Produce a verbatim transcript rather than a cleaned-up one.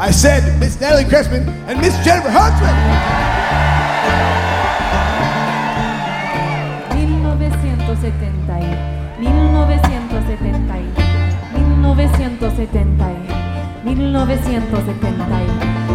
I said Miss Natalie Cressman and Miss Jennifer Huntsman. mil novecientos setenta y mil novecientos setenta y mil novecientos setenta y mil novecientos setenta y